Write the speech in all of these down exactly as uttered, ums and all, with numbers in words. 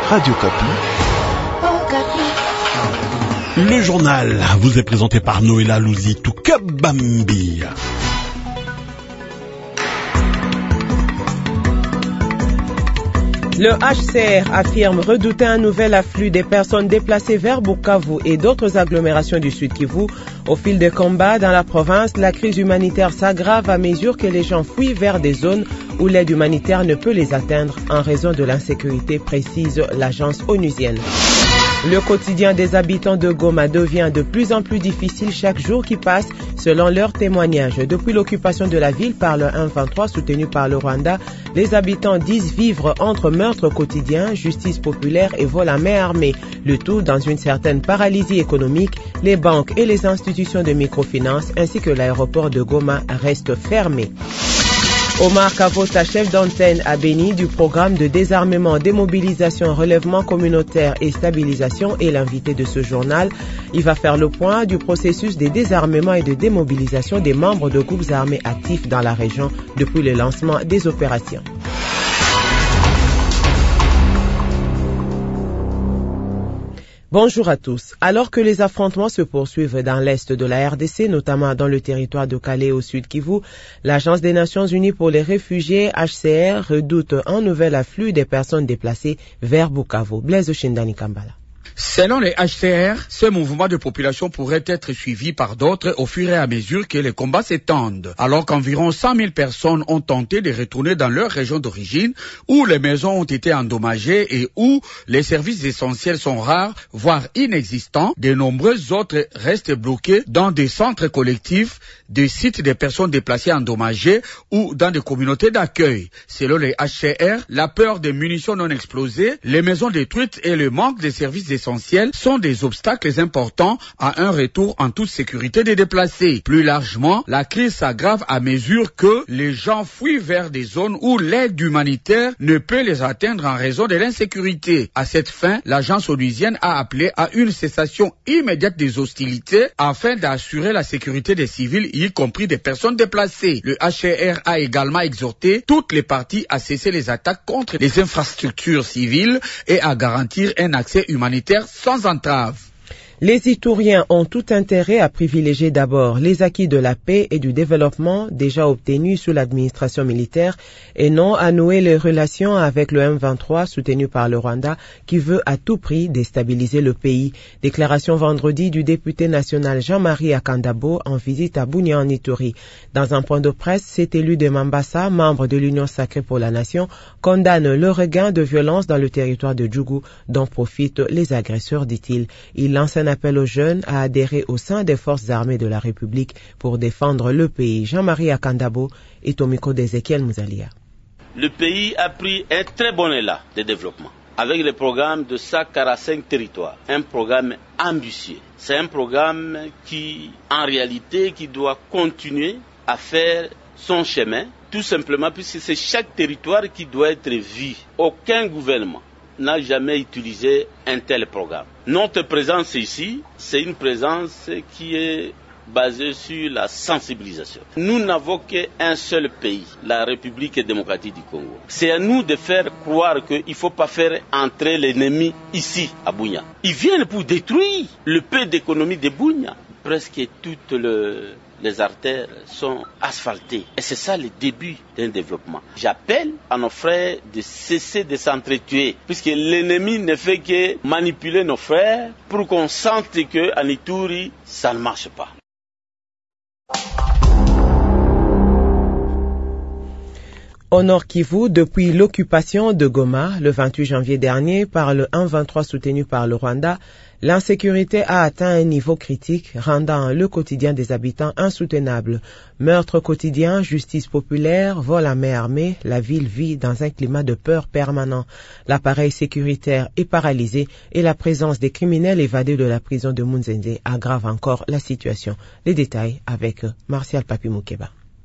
Radio Kapi. Le journal vous est présenté par Noëlla Louzitou Kabambi. Le H C R affirme redouter un nouvel afflux des personnes déplacées vers Bukavu et d'autres agglomérations du Sud Kivu. Au fil des combats dans la province, la crise humanitaire s'aggrave à mesure que les gens fuient vers des zones où l'aide humanitaire ne peut les atteindre en raison de l'insécurité, précise l'agence onusienne. Le quotidien des habitants de Goma devient de plus en plus difficile chaque jour qui passe, selon leurs témoignages. Depuis l'occupation de la ville par le un vingt-trois soutenu par le Rwanda, les habitants disent vivre entre meurtres quotidiens, justice populaire et vol à main armée. Le tout dans une certaine paralysie économique. Les banques et les institutions de microfinance ainsi que l'aéroport de Goma restent fermés. Omar Kavota, chef d'antenne à Béni du programme de désarmement, démobilisation, relèvement communautaire et stabilisation est l'invité de ce journal. Il va faire le point du processus de désarmement et de démobilisation des membres de groupes armés actifs dans la région depuis le lancement des opérations. Bonjour à tous. Alors que les affrontements se poursuivent dans l'est de la R D C, notamment dans le territoire de Calais au sud Kivu, l'Agence des Nations Unies pour les réfugiés, H C R, redoute un nouvel afflux des personnes déplacées vers Bukavu. Blaise Shindani Kambala. Selon les H C R, ce mouvement de population pourrait être suivi par d'autres au fur et à mesure que les combats s'étendent. Alors qu'environ cent mille personnes ont tenté de retourner dans leur région d'origine, où les maisons ont été endommagées et où les services essentiels sont rares, voire inexistants, de nombreux autres restent bloqués dans des centres collectifs, des sites des personnes déplacées endommagées ou dans des communautés d'accueil. Selon les H C R, la peur des munitions non explosées, les maisons détruites et le manque de services essentiels sont des obstacles importants à un retour en toute sécurité des déplacés. Plus largement, la crise s'aggrave à mesure que les gens fuient vers des zones où l'aide humanitaire ne peut les atteindre en raison de l'insécurité. À cette fin, l'agence onusienne a appelé à une cessation immédiate des hostilités afin d'assurer la sécurité des civils, y compris des personnes déplacées. Le H C R a également exhorté toutes les parties à cesser les attaques contre les infrastructures civiles et à garantir un accès humanitaire sans entrave. Les Ituriens ont tout intérêt à privilégier d'abord les acquis de la paix et du développement déjà obtenus sous l'administration militaire et non à nouer les relations avec le un vingt-trois soutenu par le Rwanda qui veut à tout prix déstabiliser le pays. Déclaration vendredi du député national Jean-Marie Akandabo en visite à Bunia en Ituri. Dans un point de presse, cet élu de Mambasa, membre de l'Union sacrée pour la nation, condamne le regain de violence dans le territoire de Djougou dont profitent les agresseurs, dit-il. Il lance un appel aux jeunes à adhérer au sein des forces armées de la République pour défendre le pays. Jean-Marie Akandabo est au micro d'Ézéchiel Mouzalia. Le pays a pris un très bon élan de développement avec le programme de cent quarante-cinq territoires, un programme ambitieux. C'est un programme qui, en réalité, qui doit continuer à faire son chemin, tout simplement puisque c'est chaque territoire qui doit être vu. Aucun gouvernement n'a jamais utilisé un tel programme. Notre présence ici, c'est une présence qui est basée sur la sensibilisation. Nous n'avons qu'un seul pays, la République démocratique du Congo. C'est à nous de faire croire qu'il ne faut pas faire entrer l'ennemi ici, à Bunia. Ils viennent pour détruire le peu d'économie de Bunia. Presque toutes le, les artères sont asphaltées. Et c'est ça le début d'un développement. J'appelle à nos frères de cesser de s'entretuer, puisque l'ennemi ne fait que manipuler nos frères pour qu'on sente qu'en Ituri, ça ne marche pas. Au Nord Kivu, depuis l'occupation de Goma, le vingt-huit janvier dernier, par le un vingt-trois soutenu par le Rwanda, l'insécurité a atteint un niveau critique, rendant le quotidien des habitants insoutenable. Meurtres quotidiens, justice populaire, vol à main armée, la ville vit dans un climat de peur permanent. L'appareil sécuritaire est paralysé et la présence des criminels évadés de la prison de Munzende aggrave encore la situation. Les détails avec Martial Papi Moukeba.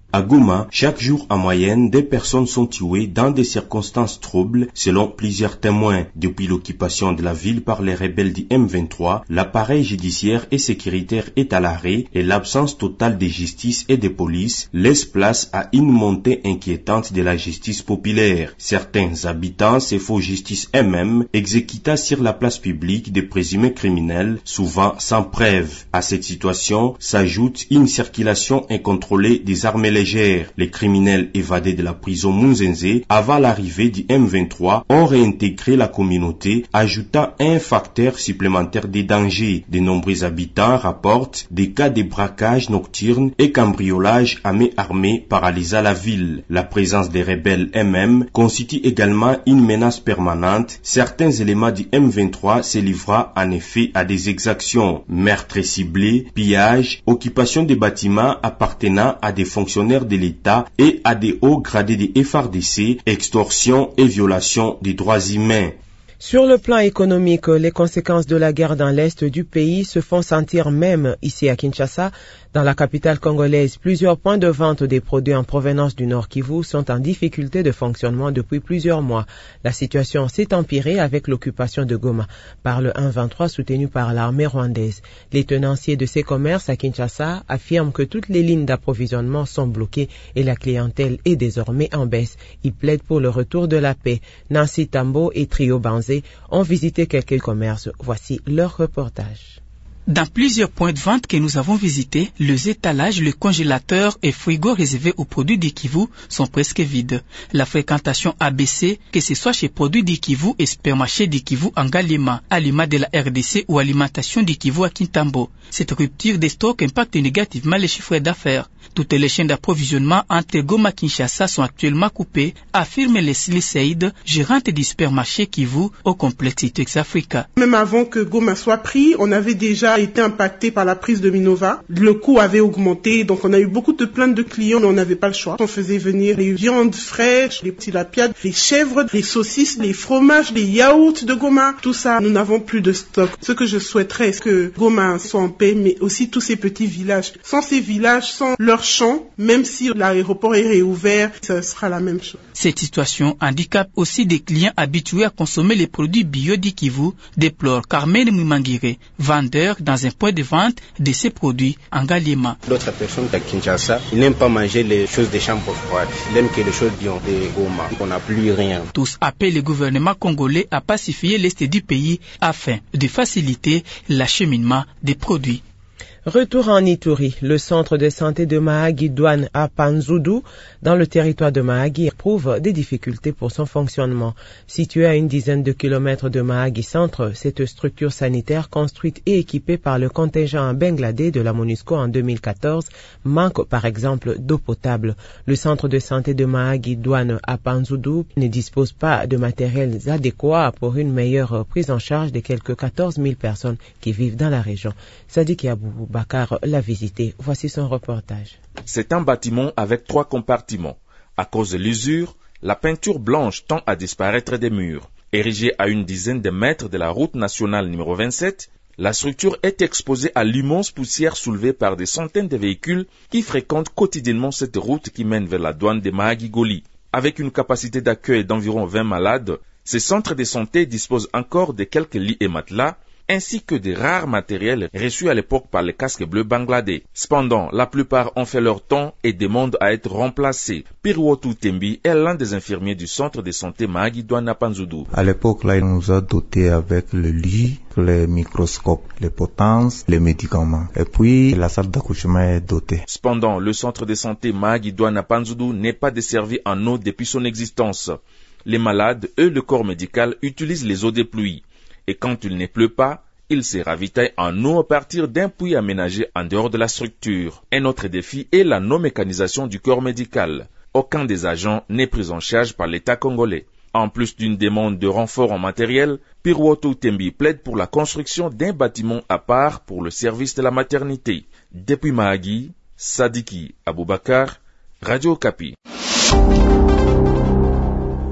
À Goma, chaque jour en moyenne, des personnes sont tuées dans des circonstances troubles, selon plusieurs témoins. Depuis l'occupation de la ville par les rebelles du M vingt-trois, l'appareil judiciaire et sécuritaire est à l'arrêt et l'absence totale de justice et de police laisse place à une montée inquiétante de la justice populaire. Certains habitants se font justice eux-mêmes, exécutant sur la place publique des présumés criminels, souvent sans preuve. À cette situation s'ajoute une circulation incontrôlée des armes légères. Les criminels évadés de la prison Munzenze avant l'arrivée du M vingt-trois ont réintégré la communauté, ajoutant un facteur supplémentaire de danger. De nombreux habitants rapportent des cas de braquage nocturne et cambriolage à main armée paralysant la ville. La présence des rebelles eux-mêmes constitue également une menace permanente. Certains éléments du M vingt-trois se livrant en effet à des exactions, meurtres ciblés, pillages, occupation des bâtiments appartenant à des fonctionnaires de l'État et à des hauts gradés de F R D C, extorsion et violation des droits humains. Sur le plan économique, les conséquences de la guerre dans l'est du pays se font sentir même ici à Kinshasa. Dans la capitale congolaise, plusieurs points de vente des produits en provenance du Nord Kivu sont en difficulté de fonctionnement depuis plusieurs mois. La situation s'est empirée avec l'occupation de Goma par le M vingt-trois soutenu par l'armée rwandaise. Les tenanciers de ces commerces à Kinshasa affirment que toutes les lignes d'approvisionnement sont bloquées et la clientèle est désormais en baisse. Ils plaident pour le retour de la paix. Nancy Tambo et Trio Banzé ont visité quelques commerces. Voici leur reportage. Dans plusieurs points de vente que nous avons visités, les étalages, les congélateurs et frigos réservés aux produits d'Ikivu sont presque vides. La fréquentation a baissé, que ce soit chez produits d'Ikivu et supermarchés d'Ikivu en Galima, Alima de la R D C ou alimentation d'Ikivu à Kintambo. Cette rupture des stocks impacte négativement les chiffres d'affaires. Toutes les chaînes d'approvisionnement entre Goma et Kinshasa sont actuellement coupées, affirme Leslie Saïd, gérante du supermarché Kivu au complexe Itex Africa. Même avant que Goma soit pris, on avait déjà été impacté par la prise de Minova. Le coût avait augmenté, donc on a eu beaucoup de plaintes de clients, mais on n'avait pas le choix. On faisait venir les viandes fraîches, les petits lapiades, les chèvres, les saucisses, les fromages, les yaourts de Goma. Tout ça, nous n'avons plus de stock. Ce que je souhaiterais, c'est que Goma soit en paix, mais aussi tous ces petits villages. Sans ces villages, sans leurs champs, même si l'aéroport est réouvert, ce sera la même chose. Cette situation handicape aussi des clients habitués à consommer les produits bio d'Ikivu, déplore Carmen Mumangire, vendeur dans un point de vente de ces produits en Galima. D'autres personnes à Kinshasa, ils n'aiment pas manger les choses des chambres froides. Ils aiment que les choses bien de Goma. On n'a plus rien. Tous appellent le gouvernement congolais à pacifier l'est du pays afin de faciliter l'acheminement des produits. Retour en Ituri, le centre de santé de Mahagi Douane à Panzoudou, dans le territoire de Mahagi, éprouve des difficultés pour son fonctionnement. Situé à une dizaine de kilomètres de Mahagi Centre, cette structure sanitaire construite et équipée par le contingent bangladais de la MONUSCO en deux mille quatorze manque par exemple d'eau potable. Le centre de santé de Mahagi Douane à Panzoudou ne dispose pas de matériels adéquats pour une meilleure prise en charge des quelques quatorze mille personnes qui vivent dans la région. Sadiq Yaboubou Bakar l'a visité. Voici son reportage. C'est un bâtiment avec trois compartiments. À cause de l'usure, la peinture blanche tend à disparaître des murs. Érigée à une dizaine de mètres de la route nationale numéro vingt-sept, la structure est exposée à l'immense poussière soulevée par des centaines de véhicules qui fréquentent quotidiennement cette route qui mène vers la douane de Mahagi-Goli. Avec une capacité d'accueil d'environ vingt malades, ces centres de santé disposent encore de quelques lits et matelas, ainsi que des rares matériels reçus à l'époque par les casques bleus bangladais. Cependant, la plupart ont fait leur temps et demandent à être remplacés. Pirwotu Tembi est l'un des infirmiers du centre de santé Mahagi Douane à Panzoudou. À l'époque, là, il nous a dotés avec le lit, les microscopes, les potences, les médicaments. Et puis, la salle d'accouchement est dotée. Cependant, le centre de santé Mahagi Douane à Panzoudou n'est pas desservi en eau depuis son existence. Les malades, eux, le corps médical, utilisent les eaux des pluies. Et quand il ne pleut pas, il se ravitaille en eau à partir d'un puits aménagé en dehors de la structure. Un autre défi est la non-mécanisation du corps médical. Aucun des agents n'est pris en charge par l'État congolais. En plus d'une demande de renfort en matériel, Pirwotu Tembi plaide pour la construction d'un bâtiment à part pour le service de la maternité. Depuis Mahagi, Sadiki Aboubakar, Radio Okapi.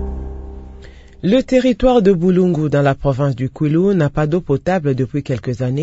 Le territoire de Boulungu, dans la province du Kwilu, n'a pas d'eau potable depuis quelques années.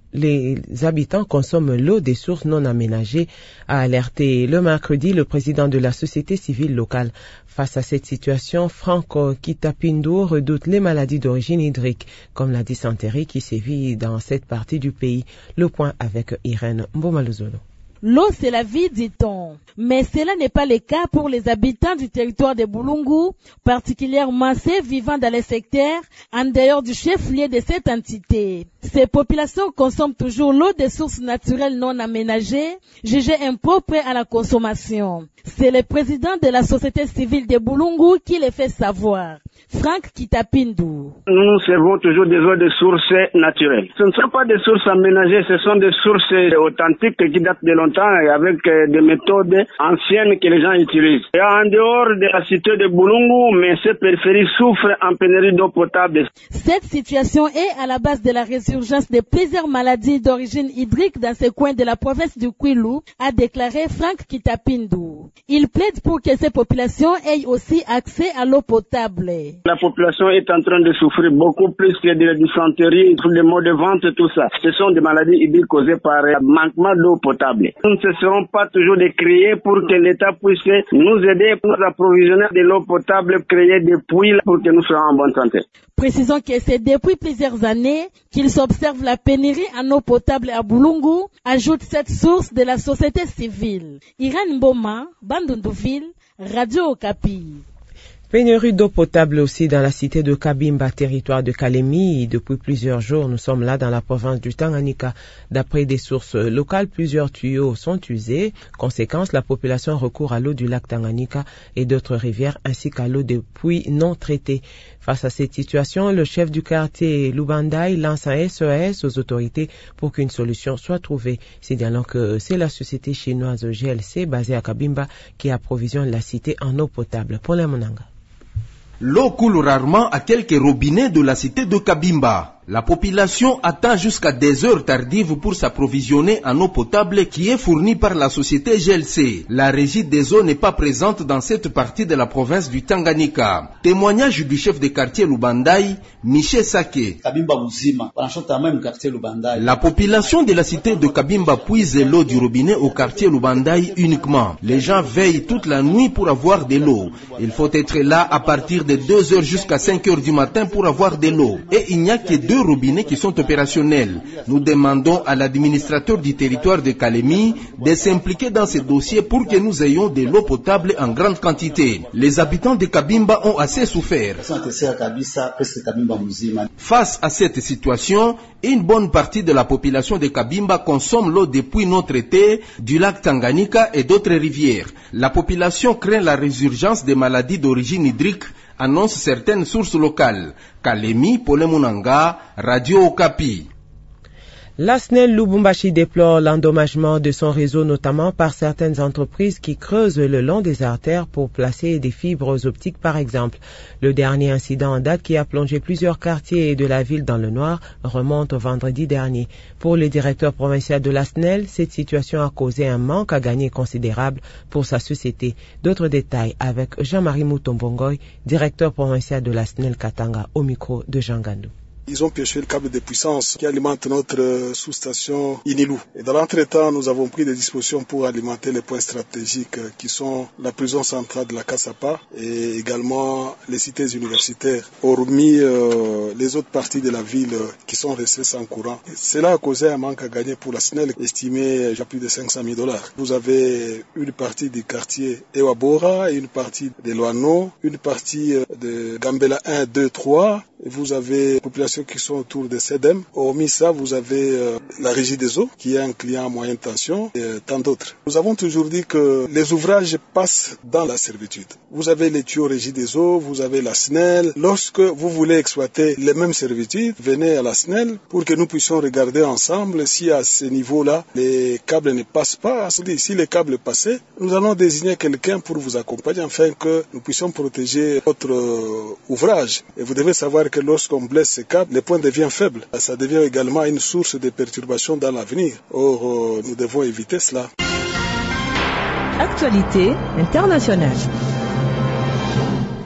les habitants consomment l'eau des sources non aménagées, a alerté le mercredi le président de la société civile locale. Face à cette situation, Franck Kitapindu redoute les maladies d'origine hydrique, comme la dysenterie qui sévit dans cette partie du pays. Le point avec Irène Mbomaluzolo. L'eau, c'est la vie, dit-on. Mais cela n'est pas le cas pour les habitants du territoire de Bulungu, particulièrement ceux vivant dans les secteurs en dehors du chef-lieu de cette entité. Ces populations consomment toujours l'eau des sources naturelles non aménagées, jugées impropres à la consommation. C'est le président de la société civile de Bulungu qui le fait savoir. Franck Kitapindu. Nous servons toujours des eaux de sources naturelles. Ce ne sont pas des sources aménagées, ce sont des sources authentiques qui datent de longtemps et avec des méthodes anciennes que les gens utilisent. Et en dehors de la cité de Bulungu, mais ces périphéries souffrent en pénurie d'eau potable. Cette situation est à la base de la résurgence de plusieurs maladies d'origine hydrique dans ce coin de la province du Kwilu, a déclaré Franck Kitapindu. Il plaide pour que ces populations aient aussi accès à l'eau potable. La population est en train de souffrir beaucoup plus que de la dysenterie, les maux de ventre, tout ça. Ce sont des maladies hydriques causées par un manquement d'eau potable. Nous ne cesserons pas toujours de crier pour que l'État puisse nous aider pour nous approvisionner de l'eau potable, créer des puits pour que nous soyons en bonne santé. Précisons que c'est depuis plusieurs années qu'il s'observe la pénurie en eau potable à Bulungu, ajoute cette source de la société civile. Irène Mboma, Bandundouville, Radio Okapi. Pénurie d'eau potable aussi dans la cité de Kabimba, territoire de Kalemi. Depuis plusieurs jours, nous sommes là dans la province du Tanganyika. D'après des sources locales, plusieurs tuyaux sont usés. Conséquence, la population recourt à l'eau du lac Tanganyika et d'autres rivières ainsi qu'à l'eau des puits non traités. Face à cette situation, le chef du quartier Lubandai lance un S O S aux autorités pour qu'une solution soit trouvée. Signalant que c'est la société chinoise G L C basée à Kabimba qui approvisionne la cité en eau potable. Pour la Monanga. L'eau coule rarement à quelques robinets de la cité de Kabimba. La population attend jusqu'à des heures tardives pour s'approvisionner en eau potable qui est fournie par la société G L C. La régie des eaux n'est pas présente dans cette partie de la province du Tanganyika. Témoignage du chef de quartier Lubandai, Michel Sake. La population de la cité de Kabimba puise l'eau du robinet au quartier Lubandai uniquement. Les gens veillent toute la nuit pour avoir de l'eau. Il faut être là à partir de deux heures jusqu'à cinq heures du matin pour avoir de l'eau. Et il n'y a que deux robinets qui sont opérationnels. Nous demandons à l'administrateur du territoire de Kalemi de s'impliquer dans ce dossier pour que nous ayons de l'eau potable en grande quantité. Les habitants de Kabimba ont assez souffert. Face à cette situation, une bonne partie de la population de Kabimba consomme l'eau des puits non traités du lac Tanganyika et d'autres rivières. La population craint la résurgence des maladies d'origine hydrique, annoncent certaines sources locales. Kalemi, Polemunanga, Radio Okapi. La S N E L Lubumbashi déplore l'endommagement de son réseau, notamment par certaines entreprises qui creusent le long des artères pour placer des fibres optiques, par exemple. Le dernier incident en date qui a plongé plusieurs quartiers de la ville dans le noir remonte au vendredi dernier. Pour le directeur provincial de la S N E L, cette situation a causé un manque à gagner considérable pour sa société. D'autres détails avec Jean-Marie Moutombongoy, directeur provincial de la S N E L Katanga, au micro de Jean Gandou. Ils ont pêché le câble de puissance qui alimente notre sous-station Inilou. Et dans l'entretemps, nous avons pris des dispositions pour alimenter les points stratégiques qui sont la prison centrale de la Kassapa et également les cités universitaires, hormis euh, les autres parties de la ville qui sont restées sans courant. Et cela a causé un manque à gagner pour la S N E L, estimé à plus de cinq cent mille dollars. Vous avez une partie du quartier Ewabora, une partie de Loano, une partie de Gambela un, deux, trois, et vous avez la population qui sont autour de SEDEM. Hormis ça, vous avez euh, la Régie des eaux, qui est un client à moyenne tension, et euh, tant d'autres. Nous avons toujours dit que les ouvrages passent dans la servitude. Vous avez les tuyaux Régie des eaux, vous avez la S N E L. Lorsque vous voulez exploiter les mêmes servitudes, venez à la S N E L pour que nous puissions regarder ensemble si à ce niveau-là, les câbles ne passent pas. Si les câbles passaient, nous allons désigner quelqu'un pour vous accompagner afin que nous puissions protéger votre euh, ouvrage. Et vous devez savoir que lorsqu'on blesse ces câbles, le point devient faible. Ça devient également une source de perturbation dans l'avenir. Or, euh, nous devons éviter cela. Actualité internationale.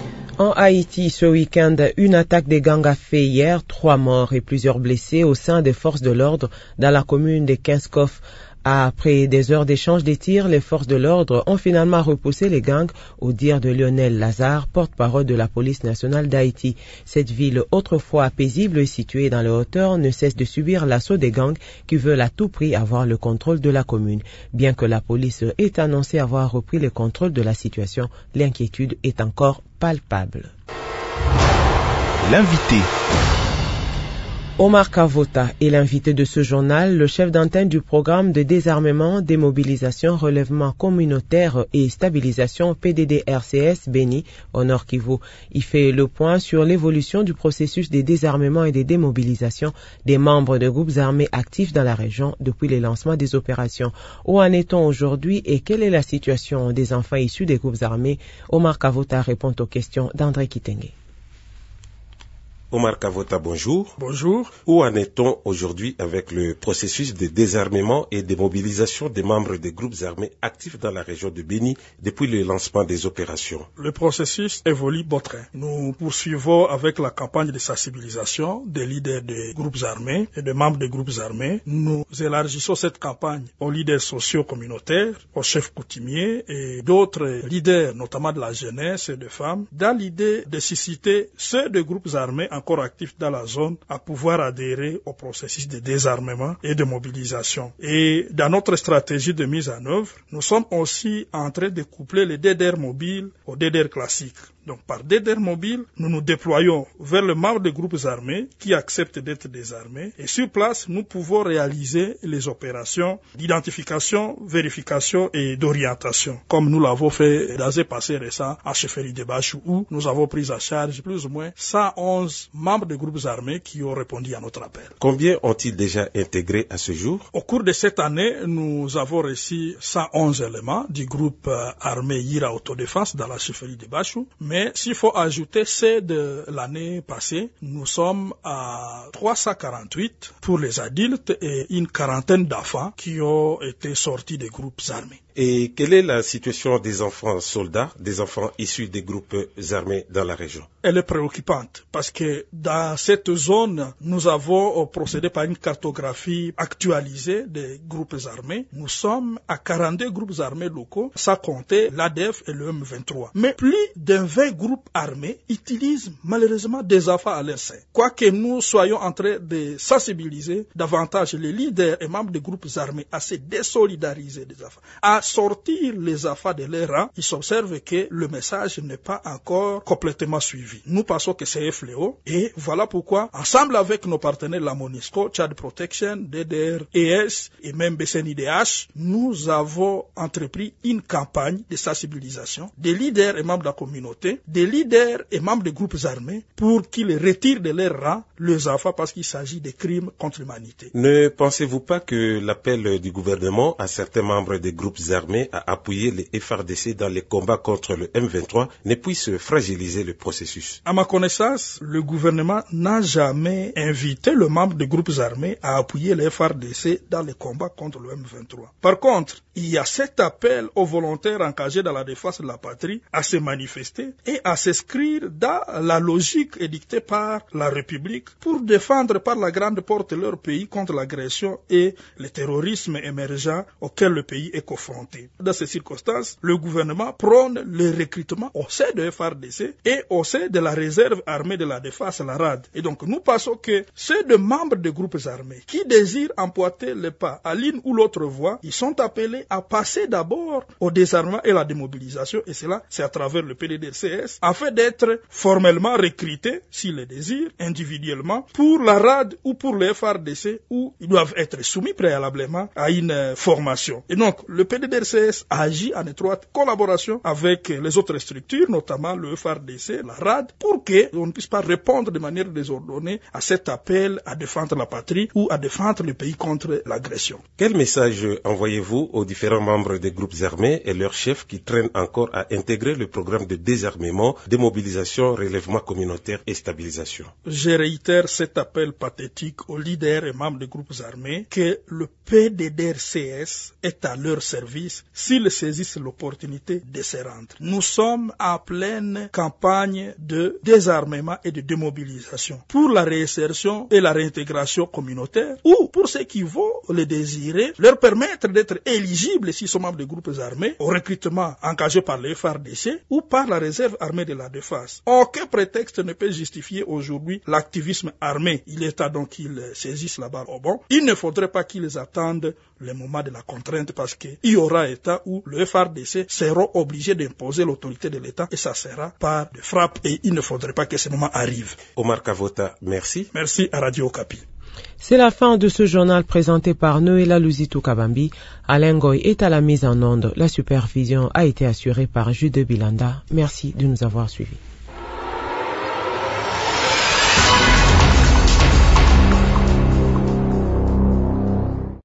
En Haïti, ce week-end, une attaque des gangs a fait hier trois morts et plusieurs blessés au sein des forces de l'ordre dans la commune de Kinskof. Après des heures d'échange des tirs, les forces de l'ordre ont finalement repoussé les gangs, au dire de Lionel Lazare, porte-parole de la police nationale d'Haïti. Cette ville, autrefois paisible et située dans les hauteurs, ne cesse de subir l'assaut des gangs qui veulent à tout prix avoir le contrôle de la commune. Bien que la police ait annoncé avoir repris le contrôle de la situation, l'inquiétude est encore palpable. L'invité. Omar Kavota est l'invité de ce journal, le chef d'antenne du programme de désarmement, démobilisation, relèvement communautaire et stabilisation P D D R C S Béni au Nord Kivu. Il fait le point sur l'évolution du processus de désarmement et de démobilisation des membres de groupes armés actifs dans la région depuis le lancement des opérations. Où en est-on aujourd'hui et quelle est la situation des enfants issus des groupes armés? Omar Kavota répond aux questions d'André Kitenge. Omar Kavota, bonjour. Bonjour. Où en est-on aujourd'hui avec le processus de désarmement et de mobilisation des membres des groupes armés actifs dans la région de Béni depuis le lancement des opérations? Le processus évolue bon train. Nous poursuivons avec la campagne de sensibilisation des leaders des groupes armés et des membres des groupes armés. Nous élargissons cette campagne aux leaders sociaux communautaires, aux chefs coutumiers et d'autres leaders, notamment de la jeunesse et des femmes, dans l'idée de susciter ceux des groupes armés en encore actifs dans la zone à pouvoir adhérer au processus de désarmement et de mobilisation. Et dans notre stratégie de mise en œuvre, nous sommes aussi en train de coupler les D D R mobiles aux D D R classiques. Donc par D D R mobile, nous nous déployons vers le membre des groupes armés qui acceptent d'être désarmés et sur place, nous pouvons réaliser les opérations d'identification, vérification et d'orientation, comme nous l'avons fait dans un passé récent à Chefferie de Bachou où nous avons pris en charge plus ou moins cent onze membres des groupes armés qui ont répondu à notre appel. Combien ont-ils déjà intégré à ce jour? Au cours de cette année, nous avons reçu cent onze éléments du groupe armé Yira Autodéfense dans la Chefferie de Bachou. Mais s'il faut ajouter ceux de l'année passée, nous sommes à trois cent quarante-huit pour les adultes et une quarantaine d'enfants qui ont été sortis des groupes armés. Et quelle est la situation des enfants soldats, des enfants issus des groupes armés dans la région? Elle est préoccupante parce que dans cette zone, nous avons procédé par une cartographie actualisée des groupes armés. Nous sommes à quarante-deux groupes armés locaux, sans compter l'A D F et le M vingt-trois. Mais plus de vingt groupes armés utilisent malheureusement des enfants à leur sein. Quoique nous soyons en train de sensibiliser davantage les leaders et membres des groupes armés à se désolidariser des enfants, à sortir les enfants de leur rang, ils s'observent que le message n'est pas encore complètement suivi. Nous pensons que c'est un fléau et voilà pourquoi, ensemble avec nos partenaires, la MONUSCO, Child Protection, D D R E S et même B C N I D H, nous avons entrepris une campagne de sensibilisation des leaders et membres de la communauté, des leaders et membres des groupes armés pour qu'ils retirent de leur rang les enfants parce qu'il s'agit de crimes contre l'humanité. Ne pensez-vous pas que l'appel du gouvernement à certains membres des groupes armés à appuyer les F R D C dans les combats contre le M vingt-trois ne puisse fragiliser le processus? À ma connaissance, le gouvernement n'a jamais invité le membre des groupes armés à appuyer les F R D C dans les combats contre le M vingt-trois. Par contre, il y a cet appel aux volontaires engagés dans la défense de la patrie à se manifester et à s'inscrire dans la logique édictée par la République pour défendre par la grande porte leur pays contre l'agression et le terrorisme émergent auquel le pays est confronté. Dans ces circonstances, le gouvernement prône le recrutement au sein de F R D C et au sein de la réserve armée de la défense, la R A D. Et donc, nous pensons que ceux de membres des groupes armés qui désirent emboîter le pas à l'une ou l'autre voie, ils sont appelés à passer d'abord au désarmement et la démobilisation, et cela, c'est à travers le P D D R C S, afin d'être formellement recrutés, s'ils le désirent, individuellement, pour la R A D ou pour le F R D C, où ils doivent être soumis préalablement à une formation. Et donc, le P D D R C S agit en étroite collaboration avec les autres structures, notamment le F R D C, la R A D, pour qu'on ne puisse pas répondre de manière désordonnée à cet appel à défendre la patrie ou à défendre le pays contre l'agression. Quel message envoyez-vous aux différents membres des groupes armés et leurs chefs qui traînent encore à intégrer le programme de désarmement, démobilisation, relèvement communautaire et stabilisation? Je réitère cet appel pathétique aux leaders et membres des groupes armés que le P D D R C S est à leur service police s'ils saisissent l'opportunité de se rendre. Nous sommes en pleine campagne de désarmement et de démobilisation pour la réinsertion et la réintégration communautaire, ou pour ceux qui vont le désirer, leur permettre d'être éligibles s'ils sont membres de groupes armés au recrutement engagé par le F R D C ou par la réserve armée de la défense. Aucun prétexte ne peut justifier aujourd'hui l'activisme armé. Il est temps donc qu'ils saisissent la barre au bon. Il ne faudrait pas qu'ils attendent le moment de la contrainte, parce qu'il y aura un temps où le F R D C sera obligé d'imposer l'autorité de l'État, et ça sera par des frappes, et il ne faudrait pas que ce moment arrive. Omar Kavota, merci. Merci à Radio Okapi. C'est la fin de ce journal présenté par Noéla Luzitou Kabambi. Alain Goy est à la mise en onde. La supervision a été assurée par Jude Bilanda. Merci de nous avoir suivis.